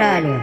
caralho.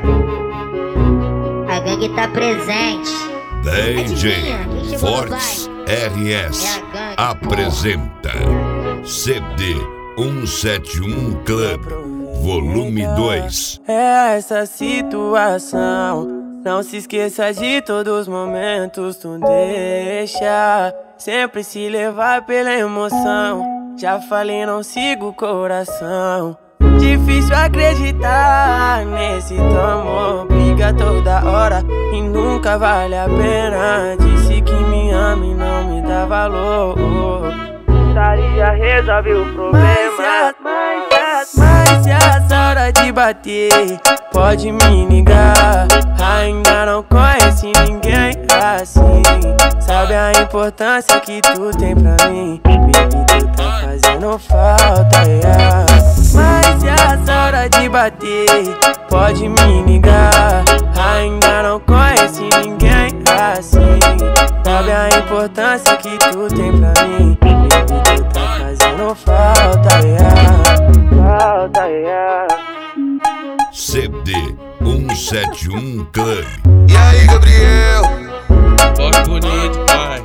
A gangue tá presente. DJ Fortes RS apresenta CD 171 Club Volume 2. É essa situação, não se esqueça de todos os momentos. Tu deixa sempre se levar pela emoção. Já falei, não sigo o coração. Difícil acreditar nesse teu amor. Briga toda hora e nunca vale a pena. Disse que me ama e não me dá valor. Putaria resolve o problema. Mas se essa hora de bater, pode me ligar. Ainda não conhece ninguém assim. Sabe a importância que tu tem pra mim? Baby, tu tá fazendo falta, yeah. Mas se essa hora de bater, pode me ligar. Ainda não conhece ninguém assim. Sabe a importância que tu tem pra mim? Baby, tu tá fazendo falta, yeah. Falta, yeah. CD 171 Club. E aí, Gabriel? Bora bonito, pai.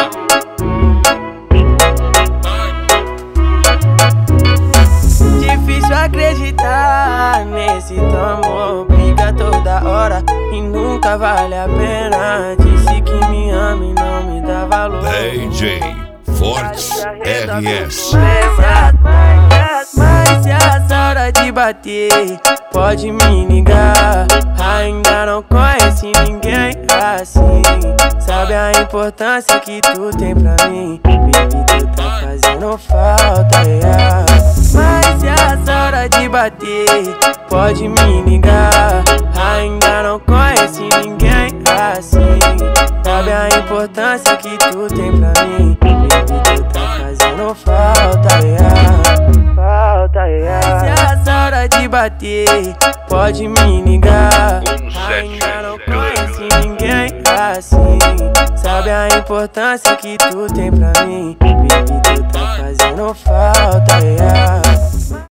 Difícil acreditar nesse teu amor. Briga toda hora e nunca vale a pena. Disse que me ama e não me dá valor. DJ Fortes RS. Mas se essa hora de bater, pode me ligar. Ainda não conhece ninguém assim. Sabe a importância que tu tem pra mim? Baby, tu tá fazendo falta, yeah. Mas se essa hora de bater, pode me ligar. Ainda não conhece ninguém assim. Sabe a importância que tu tem pra mim? Baby, tu tá fazendo falta, yeah. Falta, yeah. Se essa hora de bater, pode me ligar. Ainda não conhece ninguém assim. Sabe a importância que tu tem pra mim? Baby, tu tá fazendo falta, yeah.